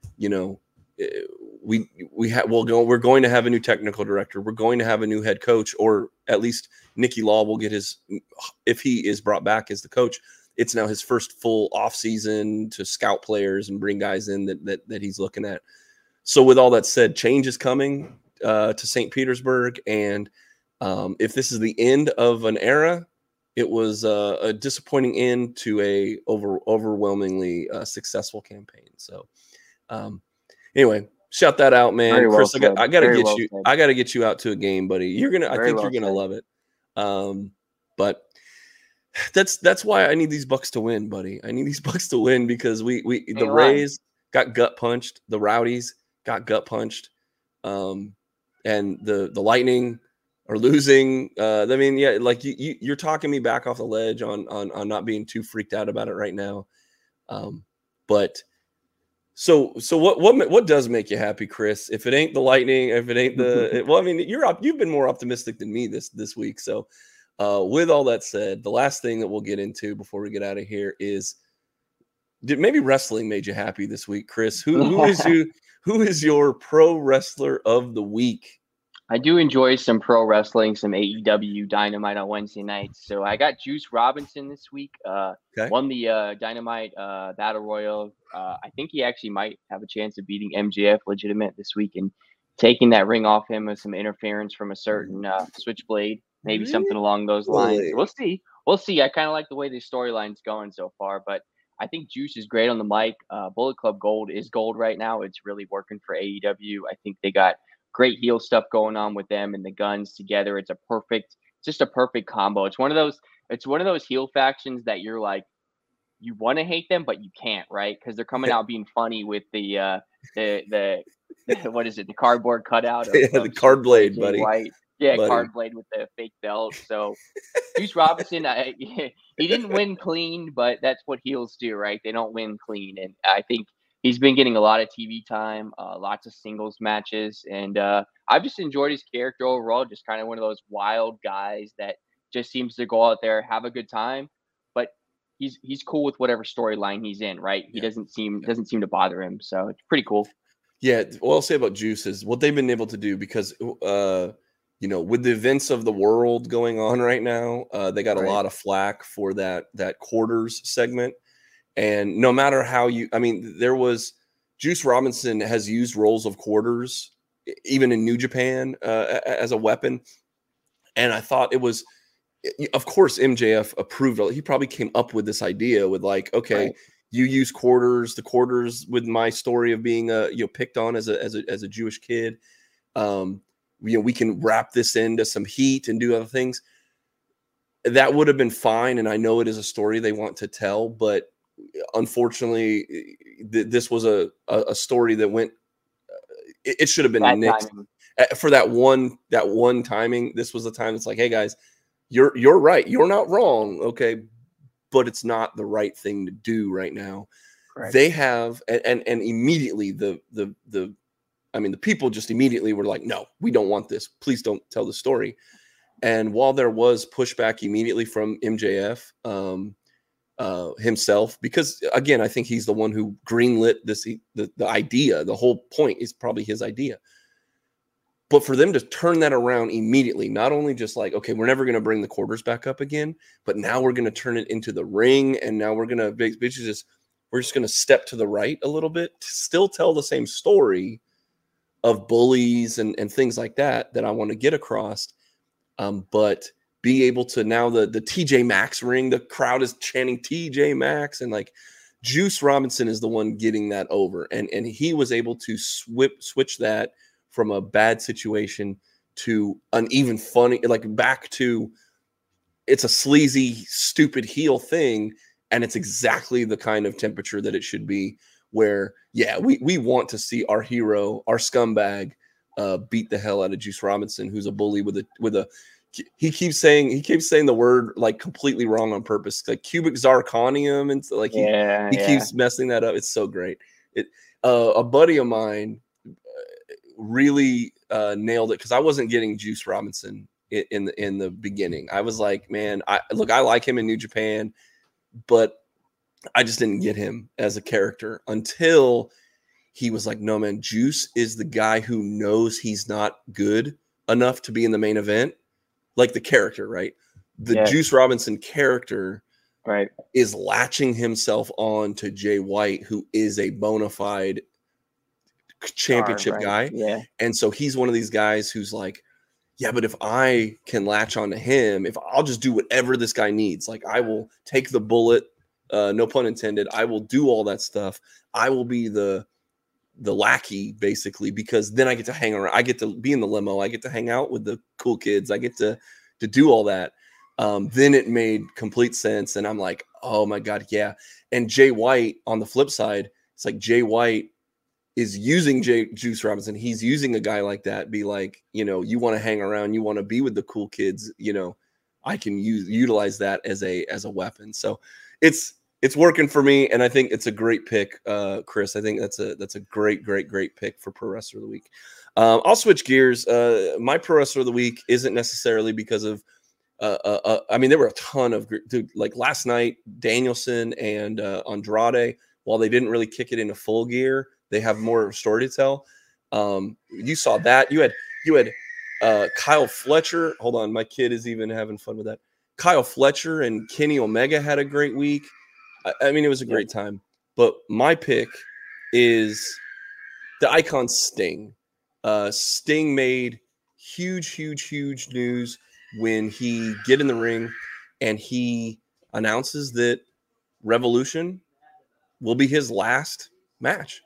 we're going to have a new technical director. We're going to have a new head coach, or at least Nicky Law will get if he is brought back as the coach, it's now his first full off season to scout players and bring guys in that he's looking at. So with all that said, change is coming to St. Petersburg. And if this is the end of an era, it was a disappointing end to a overwhelmingly successful campaign. So anyway, shout that out, man. Very Chris, well I gotta Very get well you. said. I gotta get you out to a game, buddy. I think you're gonna love it. But that's why I need these Bucks to win, buddy. I need these Bucks to win because the Rays got gut punched, the Rowdies got gut punched, and the Lightning are losing. I mean, yeah, like you're talking me back off the ledge on not being too freaked out about it right now. But so what does make you happy, Chris? If it ain't the Lightning, if it ain't well, I mean, you've been more optimistic than me this week. So with all that said, the last thing that we'll get into before we get out of here is, maybe wrestling made you happy this week, Chris? Who is your pro wrestler of the week? I do enjoy some pro wrestling, some AEW Dynamite on Wednesday nights. So I got Juice Robinson this week. Won the Dynamite Battle Royal. I think he actually might have a chance of beating MJF legitimate this week and taking that ring off him with some interference from a certain Switchblade, maybe something along those lines. We'll see. I kind of like the way the storyline's going so far, but I think Juice is great on the mic. Bullet Club Gold is gold right now. It's really working for AEW. I think they got great heel stuff going on with them and the Guns together. It's just a perfect combo. It's one of those heel factions that you're like, you want to hate them, but you can't, right? Because they're coming out being funny with the what is it? The cardboard cutout. The card blade, buddy. White. Yeah, buddy. Card blade with the fake belt. So Juice Robinson, he didn't win clean, but that's what heels do, right? They don't win clean, and I think he's been getting a lot of TV time, lots of singles matches, and I've just enjoyed his character overall. Just kind of one of those wild guys that just seems to go out there, have a good time, but he's cool with whatever storyline he's in, right? He doesn't seem to bother him, so it's pretty cool. Yeah, what I'll say about Juice is what they've been able to do, because with the events of the world going on right now, they got a lot of flack for that quarters segment. And no matter how there was Juice Robinson has used rolls of quarters, even in New Japan, as a weapon. And I thought it was, of course, MJF approved. He probably came up with this idea with like, okay, you use the quarters with my story of being picked on as a Jewish kid. We can wrap this into some heat and do other things. That would have been fine. And I know it is a story they want to tell, but unfortunately, this was a story that went. It should have been nixed for that one timing. This was the time. It's like, hey guys, you're right. You're not wrong. Okay, but it's not the right thing to do right now. Correct. They have, and immediately the people just immediately were like, no, we don't want this. Please don't tell the story. And while there was pushback immediately from MJF himself, because again, I think he's the one who greenlit the idea. The whole point is probably his idea. But for them to turn that around immediately, not only just like, okay, we're never going to bring the quarters back up again, but now we're going to turn it into the ring, and now we're just going to step to the right a little bit to still tell the same story of bullies and things like that I want to get across. But be able to now the TJ Maxx ring, the crowd is chanting TJ Maxx, and like Juice Robinson is the one getting that over. And he was able to switch that from a bad situation to an even funny, like back to it's a sleazy, stupid heel thing. And it's exactly the kind of temperature that it should be, where, yeah, we want to see our hero, our scumbag, beat the hell out of Juice Robinson, who's a bully with a he keeps saying the word like completely wrong on purpose, like cubic zirconium, and like he keeps messing that up. It's so great. A buddy of mine really nailed it, because I wasn't getting Juice Robinson in the beginning. I was like, man, I like him in New Japan, but I just didn't get him as a character until he was like, no, man, Juice is the guy who knows he's not good enough to be in the main event. Like the character, right? The Juice Robinson character is latching himself on to Jay White, who is a bona fide championship guy. Yeah. And so he's one of these guys who's like, yeah, but if I can latch on to him, if I'll just do whatever this guy needs, like I will take the bullet, no pun intended, I will do all that stuff. I will be the lackey, basically, because then I get to hang around. I get to be in the limo. I get to hang out with the cool kids. I get to do all that. Then it made complete sense. And I'm like, oh my God, yeah. And Jay White, on the flip side, it's like Jay White is using Juice Robinson. He's using a guy like that, be like, you want to hang around, you want to be with the cool kids, I can utilize that as a weapon. So it's working for me, and I think it's a great pick, Chris. I think that's a great pick for Pro Wrestler of the Week. I'll switch gears. My Pro Wrestler of the Week isn't necessarily because of there were a ton of like last night, Danielson and Andrade, while they didn't really kick it into full gear, they have more story to tell. You saw that. You had Kyle Fletcher. Hold on, my kid is even having fun with that. Kyle Fletcher and Kenny Omega had a great week. I mean, it was a great time. But my pick is the Icon Sting. Sting made huge news when he get in the ring and he announces that Revolution will be his last match.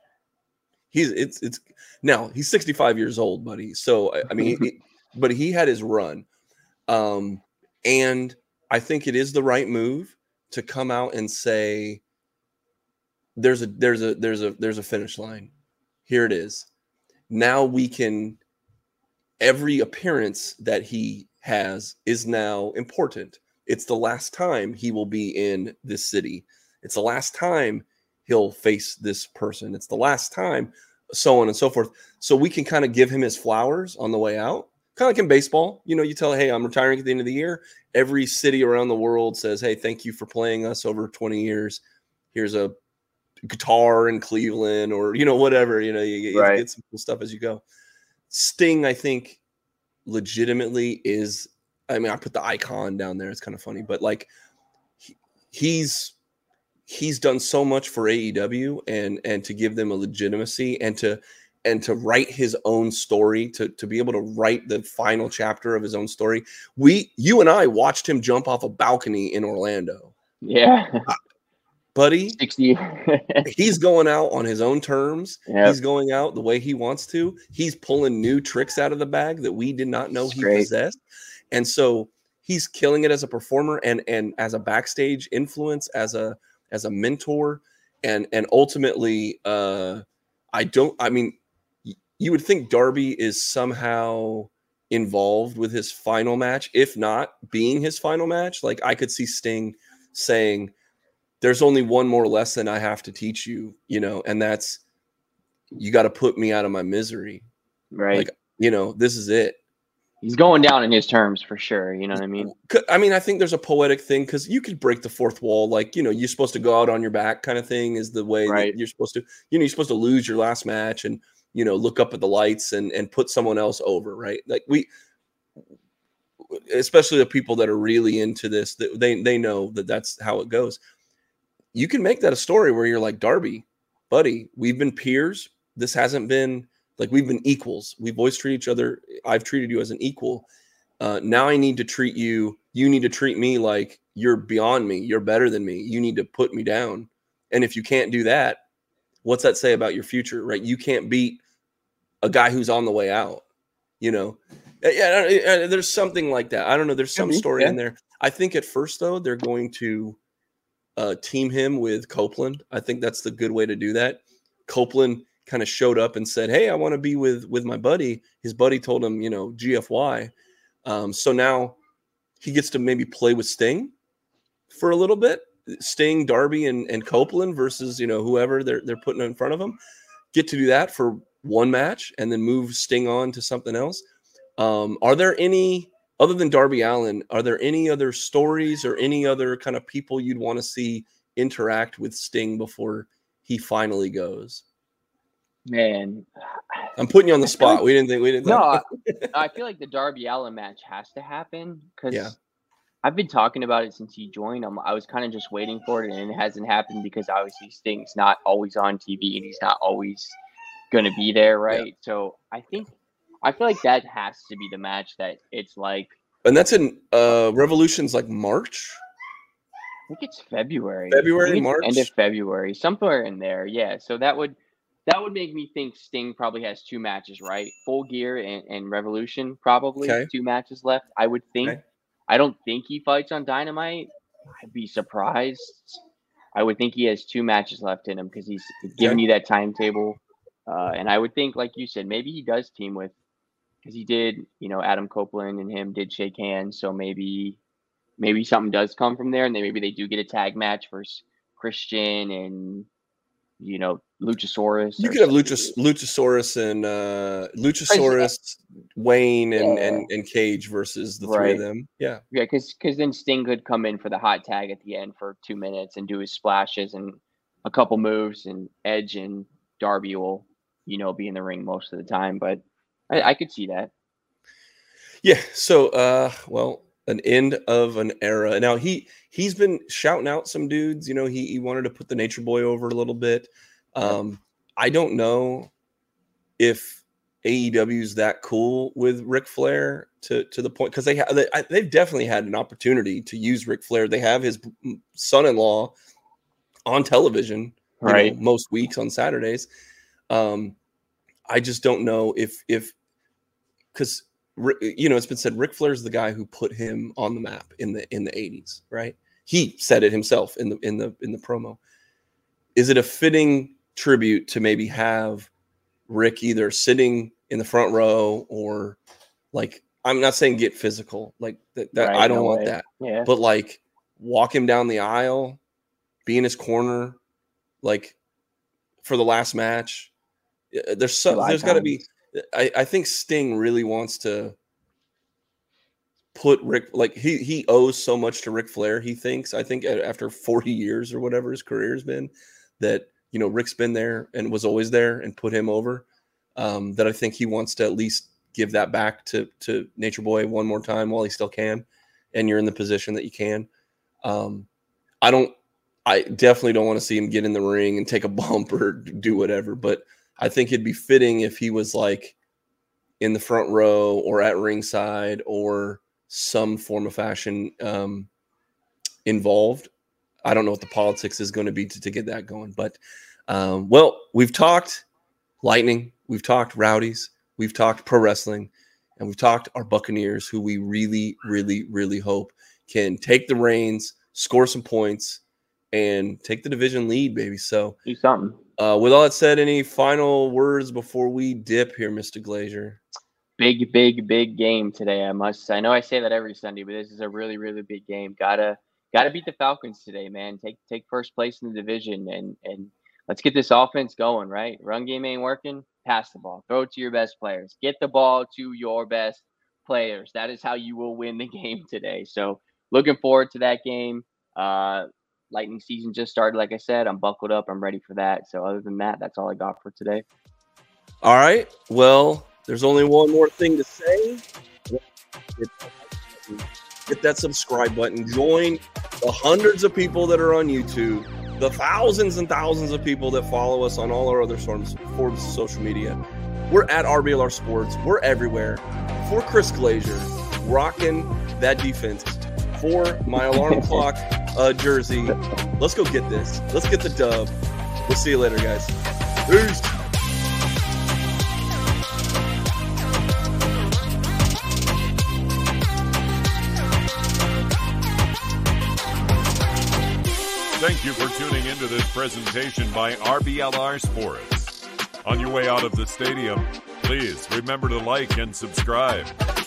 Now he's 65 years old, buddy. So I mean, but he had his run, and I think it is the right move to come out and say, "There's a finish line. Here it is. Now we can. Every appearance that he has is now important. It's the last time he will be in this city. It's the last time he'll face this person. It's the last time, so on and so forth. So we can kind of give him his flowers on the way out. Kind of like in baseball, you tell, hey, I'm retiring at the end of the year. Every city around the world says, hey, thank you for playing us over 20 years. Here's a guitar in Cleveland, or, whatever, you get some cool stuff as you go. Sting, I think, legitimately is, I put the Icon down there. It's kind of funny, but like he's done so much for AEW and to give them a legitimacy and to write his own story, to be able to write the final chapter of his own story. You and I watched him jump off a balcony in Orlando. Yeah. Buddy, 60. He's going out on his own terms. Yep. He's going out the way he wants to. He's pulling new tricks out of the bag that we did not know he possessed. And so he's killing it as a performer and as a backstage influence, as a mentor. And ultimately, you would think Darby is somehow involved with his final match, if not being his final match. Like I could see Sting saying, there's only one more lesson I have to teach you, and that's, you got to put me out of my misery. Right. Like, this is it. He's going down in his terms for sure. You know what I mean? I think there's a poetic thing, because you could break the fourth wall. Like, you're supposed to go out on your back kind of thing is the way that you're supposed to, you're supposed to lose your last match and, look up at the lights and put someone else over. Right. Like especially the people that are really into this, they know that that's how it goes. You can make that a story where you're like, Darby, buddy, we've been peers. This hasn't been like, we've been equals. We've always treated each other. I've treated you as an equal. Now I need to treat you. You need to treat me like you're beyond me. You're better than me. You need to put me down. And if you can't do that, what's that say about your future, right? You can't beat a guy who's on the way out, Yeah, there's something like that. I don't know. There's some story in there. I think at first, though, they're going to team him with Copeland. I think that's the good way to do that. Copeland kind of showed up and said, hey, I want to be with my buddy. His buddy told him, GFY. So now he gets to maybe play with Sting for a little bit. Sting, Darby, and Copeland versus, whoever they're putting in front of him. Get to do that for one match and then move Sting on to something else. Are there any, other than Darby Allin, are there any other stories or any other kind of people you'd want to see interact with Sting before he finally goes? Man, I'm putting you on the spot. We didn't. No, I feel like the Darby Allin match has to happen because I've been talking about it since he joined. I was kind of just waiting for it, and it hasn't happened because obviously Sting's not always on TV and he's not always going to be there, right? Yeah. So I feel like that has to be the match that it's like. And that's in Revolution's like March. I think it's February. March, end of February, somewhere in there. Yeah. So that would make me think Sting probably has two matches, right? Full Gear and Revolution, probably 2 matches left. I would think. Okay. I don't think he fights on Dynamite. I'd be surprised. I would think he has 2 matches left in him because he's giving you that timetable. And I would think, like you said, maybe he does team with, because he did, Adam Copeland and him did shake hands. So maybe something does come from there, and then maybe they do get a tag match versus Christian and, Luchasaurus. You could have Luchasaurus and Wayne and Cage versus the 3 of them. Yeah. Yeah, because then Sting could come in for the hot tag at the end for 2 minutes and do his splashes and a couple moves, and Edge and Darby will, be in the ring most of the time. But I could see that. Yeah. So, an end of an era. Now he's been shouting out some dudes. He wanted to put the Nature Boy over a little bit. I don't know if AEW's that cool with Ric Flair to the point, because they've definitely had an opportunity to use Ric Flair. They have his son-in-law on television, right? Most weeks on Saturdays. I just don't know if because it's been said Ric Flair's the guy who put him on the map in the 80s, right? He said it himself in the promo. Is it a fitting tribute to maybe have Rick either sitting in the front row or, like, I'm not saying get physical, like that right, I don't want that. Yeah. But like walk him down the aisle, be in his corner, like for the last match. There's got to be. I think Sting really wants to put Rick, like he owes so much to Ric Flair. He thinks, I think after 40 years or whatever his career has been, that Rick's been there and was always there and put him over. That I think he wants to at least give that back to Nature Boy one more time while he still can, and you're in the position that you can. I definitely don't want to see him get in the ring and take a bump or do whatever, but I think it'd be fitting if he was like in the front row or at ringside or some form of fashion involved. I don't know what the politics is going to be to get that going, but we've talked Lightning, we've talked Rowdies, we've talked pro wrestling, and we've talked our Buccaneers, who we really, really, really hope can take the reins, score some points, and take the division lead, baby. So do something. With all that said, any final words before we dip here, Mr. Glazier? Big game today. I know I say that every Sunday, but this is a really, really big game. Gotta got to beat the Falcons today, man. Take first place in the division and let's get this offense going, right? Run game ain't working. Pass the ball. Throw it to your best players. Get the ball to your best players. That is how you will win the game today. So looking forward to that game. Lightning season just started, like I said. I'm buckled up. I'm ready for that. So other than that, that's all I got for today. All right. Well, there's only one more thing to say. Hit that subscribe button. Join the hundreds of people that are on YouTube, the thousands and thousands of people that follow us on all our other forms of social media. We're at RBLR Sports. We're everywhere. For Chris Glazier, rocking that defense. For my alarm clock jersey. Let's go get this. Let's get the dub. We'll see you later, guys. Peace. Thank you for tuning into this presentation by RBLR Sports. On your way out of the stadium, please remember to like and subscribe.